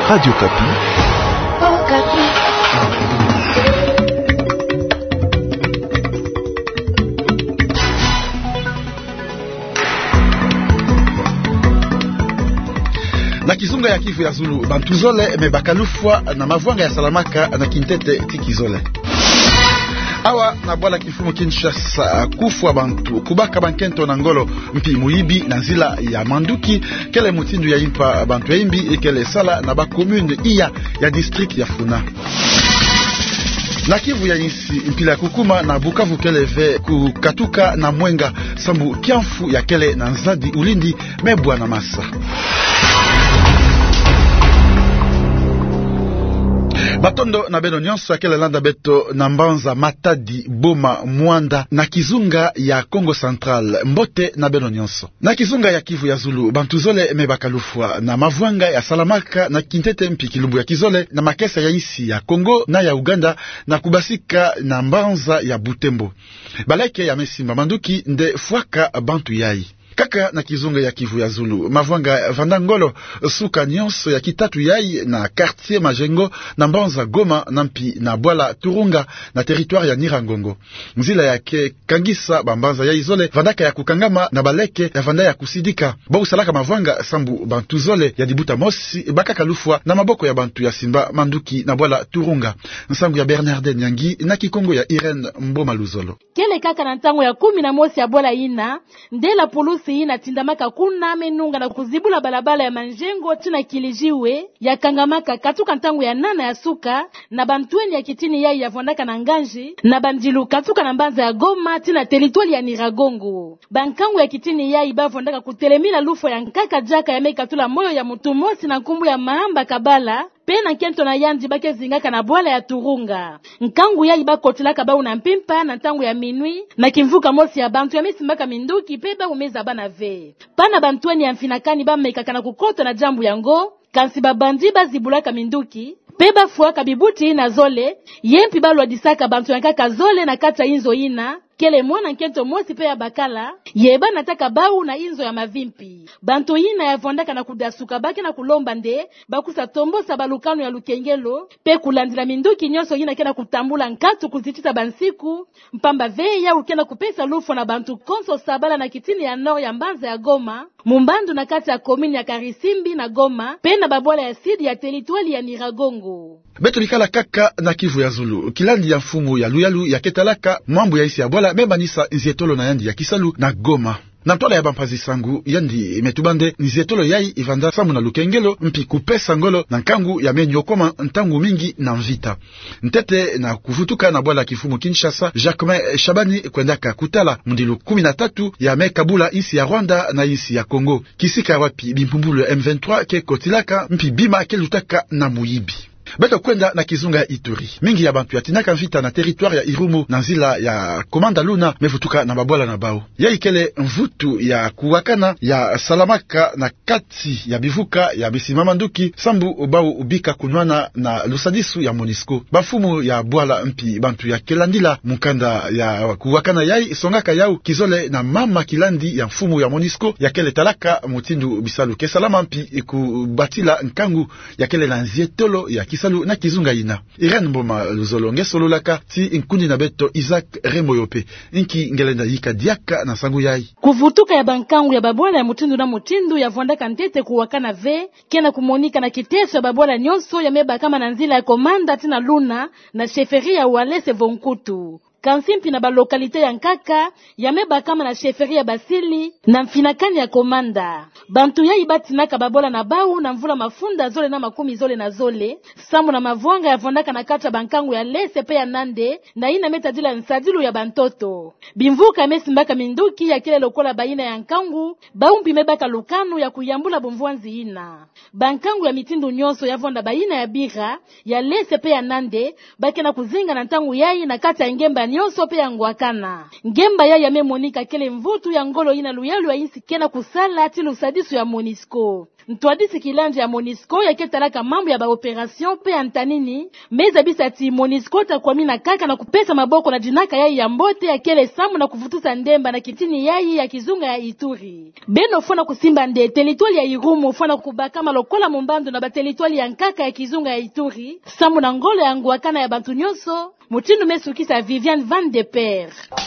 Radio Kapi. Oh, Kapi. Na Kizunga ya Kivu ya Zulu bantuzole mebakalufwa na mavwanga ya Salamaka na Kintete tikizole awa na bwala kifumu Kinshasa kufwa bantu kubaka bankento na ngolo mpi muibi na nzila ya manduki kele mutindu ya impa bantu ya imbi ekele sala na ba commune iya ya district ya Funa. Na Kivu ya Insi mpila kukuma na Bukavu keleve kukatuka na Mwenga sambu kiamfu ya kele na Nzadi Ulindi mebwa na Masa. Batondo na beno nyonso akele landa beto na Mbanza, Matadi, Boma, Mwanda na Kizunga ya Kongo Central mbote na beno nyonso. Na Kizunga ya Kivu ya Zulu bantuzole mebakalufwa na mavwanga ya Salamaka na Kintete mpi kilumbu ya Kizole na makesa ya isi ya Kongo na ya Uganda na kubasika na Mbanza ya Butembo. Baleke ya mesimba manduki nde fuaka bantu yai. Kaka na Kizunga ya Kivu ya Zulu mavwanga vandangolo suka nyonso ya kitatu yai na quartier Majengo na Mbanza Goma na mpi na Bwala Turunga na territoire ya Nirangongo. Nzila yake kangisa bambanza ya izole vandaka ya kukangama na baleke ya vanda ya kusidika. Bau salaka mavwanga sambu bantu zole ya dibuta mosi baka kalufwa na maboko ya bantu ya Simba Manduki na Bwala Turunga. Nsangu ya Bernarde Nyangi na Kikongo ya Irene Mboma Luzolo. Kele kaka na ntango ya 11 ya Bwala ina ndela pulusi ina tindamaka kuna menunga na kuzibula balabala ya Manjengo tina kilijiwe ya kangamaka katuka ntango ya 8 ya suka na bantweni ya kitini yai ya vondaka na Nganji na bandilu katuka na Mbanza ya Goma tina teritwali ya Niragongo. Bankangu ya kitini yai ba vondaka kutelemila lufo ya nkaka jaka ya meikatula moyo ya mutumosi na nkumbu ya Mahamba Kabala pena kento na Yandi bake zingaka na Bwala ya Turunga. Nkangu ya iba kotilaka ba una mpimpa na ntangu ya minui na kimvuka mosi ya bantu ya mesimbaka minduki peba umeza bana ve. Pana bantweni ya mfinakani ba meikaka na kukota na jambu yango kansi babandi bazibulaka minduki peba fuaka bibuti na zole yempi balwa disaka bantu yankaka zole na kata inzo ina kele mwana nkento mosi pe ya bakala yeba nataka bau na inzo ya mavimpi bantu ina ya vondaka na kudasuka bake na kulomba nde bakusa tombosa balukano ya lukengelo pe kulandila minduki nyonso ina kena kutambula nkatu kuzitita bansiku mpamba veya ukena kupesa lufo na bantu konso sabala na kitini ya nord ya Mbanza ya Goma mumbandu na kata ya komini ya Karisimbi na Goma pe na babwala ya sidi ya teritwali ya Niragongo. Beto likala kaka na Kivu ya Zulu kilandi ya mfumu ya Luyalu ya Ketalaka mambo ya isi ya Bwala mebanisa nzietolo na Yandi ya Kisalu na Goma. Na mtola ya bampazi sangu Yandi metubande nzietolo yai ivanda samu na lukengelo mpi kupesa ngolo na nkangu ya menyokoma ntangu mingi na mvita. Ntete na kufutuka na Bwala kifumu Kinshasa Jacquemain Shabani kwendaka kutala mundilu 13 ya mekabula isi ya Rwanda na isi ya Kongo. Kisika wapi bimpumbulu M23 ke kotilaka mpi bima ke lutaka na muyibi. Beto kwenda na Kizunga ya Ituri mingi ya bantu ya tinaka mvita na territoire ya Irumu na nzila ya Komanda Luna mevutuka na babwala na bao ya ikele mvutu ya kuwakana ya Salamaka na kati ya bivuka ya Bisimama Nduki sambu bao ubika kunwana na lusadisu ya Monisco bafumu ya Bwala mpi bantu ya Kelandila mukanda ya kuwakana yai songaka yau kizole na mama kilandi ya mfumu ya Monisco ya kele talaka mutindu bisalu kesalama mpi kubatila nkangu ya kele na nzietolo ya Kisalu na Kizunga ina. Irene Mboma Luzolo ngesolo laka ti inkundi na beto Isaac Remoyope inki ngelenda yika diaka na sangu yai. Kuvutuka ya bankangu ya babwala ya mutindu ya vondaka ntete kuwakana ve kena kumonika na kiteso ya babwala nyonso ya meba kama na nzila ya Komanda tina Luna na sheferi ya Walese Vonkutu. Kansimpi na balokalite ya Nkaka yameba kama na sheferi ya Basili na mfinakani ya Komanda. Bantu ya ibatinaka babola na bau na mvula mafunda zole na makumi zole na zole. Samu na mavwanga ya vondaka na kata bankangu ya Lese pe ya Nande na ina meta dila nsadilu ya bantoto. Bimvuka mesimbaka minduki ya kile lokola baina ya nkangu, baumpi mebaka lukanu ya kuyambula bomvuanzi ina. Bankangu ya mitindu nyonso ya vonda baina ya Bira, ya Lese pe ya Nande, bake na kuzinga na ntangu yai na kata ya Ngemba nyonso pe yangwakana ngemba ya yame monika kele mvutu ya ngolo ina luyalu ya insi kena kusala ati lusadisu ya Monisco. Ntwadisi kilanje ya Monisco ya ketalaka mambo ya ba operation pe antanini meza bisati Monisco takwami na kaka na kupesa maboko na jinaka yai ya mbote ya kele samu na kufutusa ndemba na kitini yai ya kizunga ya Ituri. Beno fona kusimba nde teritwali ya Irumu fona kubaka malokola mumbando na ba teritwali ya nkaka ya kizunga ya Ituri samu na ngolo ya ngwakana ya bantu nyonso mutindu mesukisa Viviane Van de Per.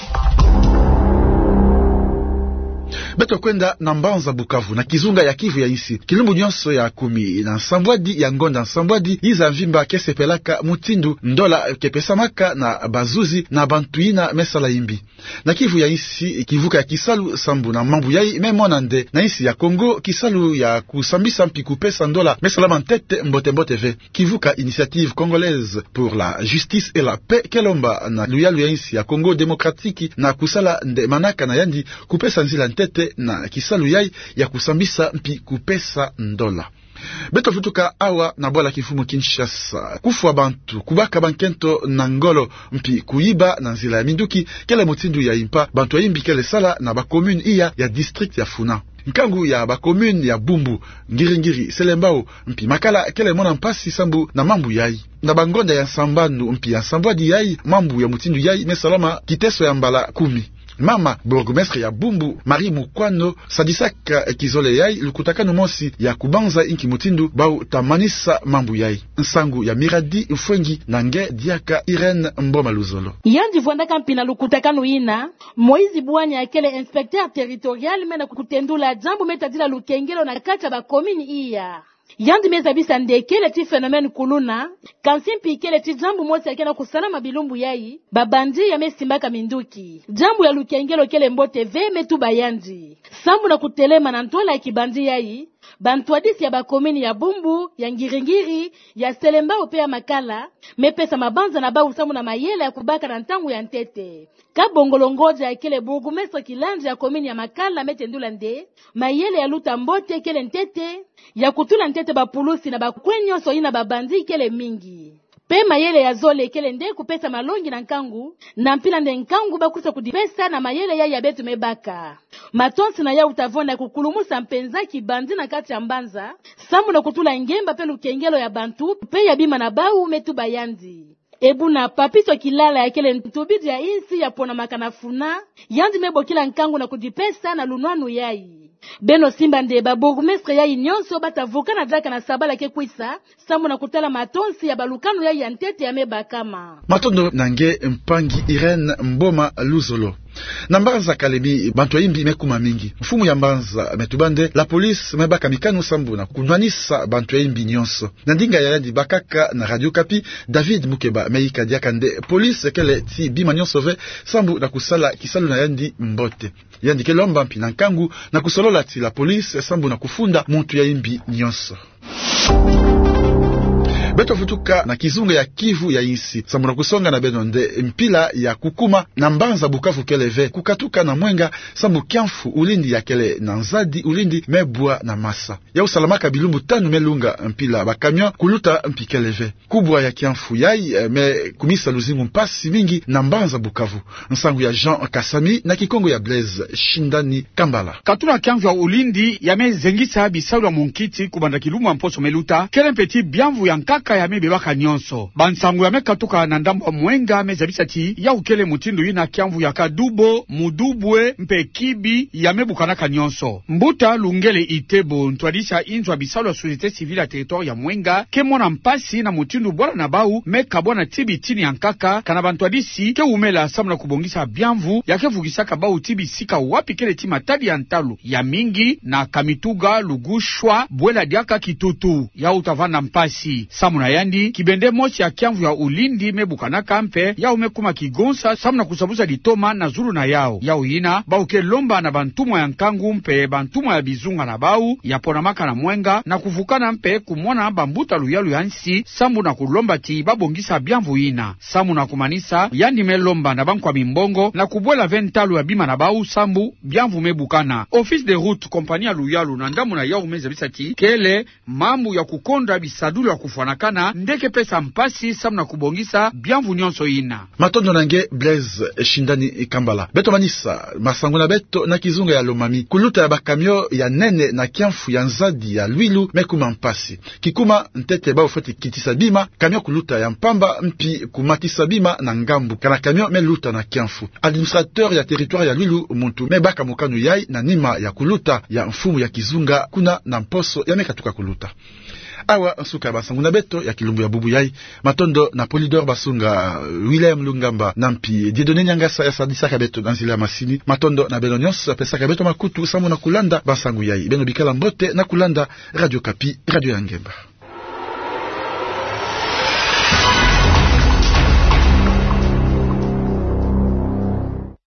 Beto kwenda na Mbanza Bukavu na kizunga ya Kivu ya isi kilumbu nyonso ya 10 na Nsambwadi ya Ngonda Nsambwadi iza mvimba kesepelaka mutindu ndola kepesamaka na bazuzi na bantuina mesala imbi na Kivu ya isi kivuka ya Kisalu sambu na mambu yai memona nde na isi ya Kongo Kisalu ya kusambisa mpi kupesa ndola mesala mantete mbote ve kivuka Initiative Congolaise pour la Justice et la Paix kelomba na luyalu ya isi ya Kongo Demokratiki na kusala nde manaka na yandi kupesa nzila ntete na Kisalu yai ya kusambisa mpi kupesa ndola. Beto futuka awa na bola kifumu Kinshasa kufwa bantu kubaka bankento na ngolo mpi kuiba na nzila ya minduki kele mutindu ya impa bantu yimbi kele sala na ba commune iya ya district ya Funa nkangu ya ba commune ya Bumbu Ngiringiri Selembao mpi makala kele mona mpasi sambu na mambu yai na bangonda ya Sambanu mpi ya Sambwadi yai mambu ya mutindu yai mesalama kiteso ya mbala 10 Mama burgomestre ya Bumbu Marie Mukwano sadisaka kizole yai lukutakano mosi ya kubanza inki mutindu bau tamanisa mambu yai nsangu ya Miradi Ufwengi na nge diaka Irene Mboma Luzolo yandi vwandaka mpina lukutakano ina Moizi Bwanya akele inspecteur territorial mena kutendula jambo metadila lukengelo na kacha ba komini iya yandi meza bisa ndekele ti phénomène kuluna kansimpi kele ti jambu mosi akena kusala mabilumbu yai babandi ya mesimbaka minduki jambu ya lukengelo kele mbote ve metu bayandi sambu na kutelema na ntola ya kibandi yai bantwadisi ya bakomini ya Bumbu ya Ngiringiri ya Selembao pe ya Makala mepesa mabanza na bau samu na mayele ya kubaka na ntangu ya ntete kabongolongoja ya kele burgomestre kilanje ya komini ya Makala metendula nde mayele ya luta mbote kele ntete ya kutula ntete bapulusi na bakwenyo so ina babandi kele mingi pe mayele ya zole kele nde kupesa malongi na nkangu na mpila nde nkangu bakusa kudipesa na mayele ya betu mebaka matonsi na ya utavona kukulumusa mpenza kibandi na kati ya Mbanza samu na kutula ngemba pe lukengelo ya bantu pe ya bima na bau metu bayandi ebuna papiso kilala ya kele ntubidi ya insi ya pona makana Funa yandi mebo kila nkangu na kudipesa na lunwanu yai Beno simba nde ba burgomestre yai nyonso batavuka na jaka na sabala ke kwisa samu na kutala matonsi ya balukano yai ya ntete ya mebakama matondo nange mpangi Irene Mboma Luzolo na Mbanza Kalemi bantu yimbi mekuma mingi mfumu ya Mbanza metubande la police mebaka mikano sambu na kunwanisa bantu yimbi nyonso na ndinga ya yandi bakaka na Radio Kapi David Mukeba meika diaka nde police kele ti bima nyonso ve sambu na kusala Kisalu na yandi mbote yandi kelomba mpi na nkangu na kusolola ti la police sambu na kufunda muntu ya yimbi nyonso. Beto futuka na kizunga ya Kivu ya isi samuna kusonga na benonde mpila ya kukuma na Mbanza Bukavu keleve kukatuka na Mwenga sambu Kiamfu ulindi ya kele na Nzadi ulindi mebwa na Masa ya usalamaka bilumbu tanu melunga mpila bakamyon kuluta mpikeleve kubwa ya Kiamfu yai me kumisa luzingu mpasi mingi na Mbanza Bukavu nsangu ya Jean Kasami na Kikongo ya Blaise Shindani Kambala katuna Kiamfu ya ulindi ya mezengisa bisalu wa munkiti kubanda kilumu mposo meluta kele mpeti biamvu ya nkaka ya mebebaka nyonso bansangu ya mekatuka na ndambo Mwenga mezabisati ya ukele mutindu ina Kiamvu ya Kadubo Mudubwe mpe Kibi ya mebukanaka nyonso mbuta lungele Itebo ntwadisha inzwa bisalo ya société civile ya territoire ya Mwenga kemona mpasi na mutindu bwana na bau meka bwana tibi tini ya nkaka kana bantwadisi ke umela samuna kubongisa biamvu ya kevugisaka bau tibi sika wapi kele tima tadi ya ntalu ya mingi na Kamituga Lugushwa Bwela diaka Kitutu ya utavana mpasi samuna yandi kibende mosi ya Kiamvu ya ulindi mebukanaka mpe ya umekuma kigonsa samuna kusabuza ditoma na zuru na yao ina bauke lomba na bantumwa ya nkangu mpe bantumwa ya bizunga na bau ya ponamaka na Mwenga na kuvukana mpe kumona bambuta luyalu ya nsi sambu na kulomba ti babongisa biamvu ina sambu na kumanisa yandi melomba na bankwa mimbongo na kubwela ventalu ya bima na bau sambu biamvu mebukana office de route kompania luyalu na ndamu na yao meza bisati kele mambu ya kukonda bisadulu ya kufuanaka kuonekana ndeke pesa mpasi samna kubongisa biamvu nyonso ina. Matondo nange Blaise Shindani Kambala. Beto manisa masango na beto na kizunga ya Lomami. Kuluta ya bakamyo ya nene na kiamfu ya nzadi ya Lwilu mekuma mpasi. Kikuma ntete ba ufeti kitisa bima, kamyo kuluta ya mpamba mpi kumatisa bima na ngambu. Kana kamyo meluta na kiamfu. Administrateur ya territoire ya Lwilu muntu mebaka mukanu yai na nima ya kuluta ya mfumu ya kizunga kuna na mposo ya mekatuka kuluta. Awa nsuka basangu na beto ya kilumbu ya bubu yai Matondo na Polydor basunga William Lungamba nampi Dieudonné Nyangasa ya sadisaka beto nanzila ya masini Matondo na Belonios pesaka beto makutu samu na kulanda basangu yai beno bikala mbote na kulanda Radio Kapi Radio Yangemba.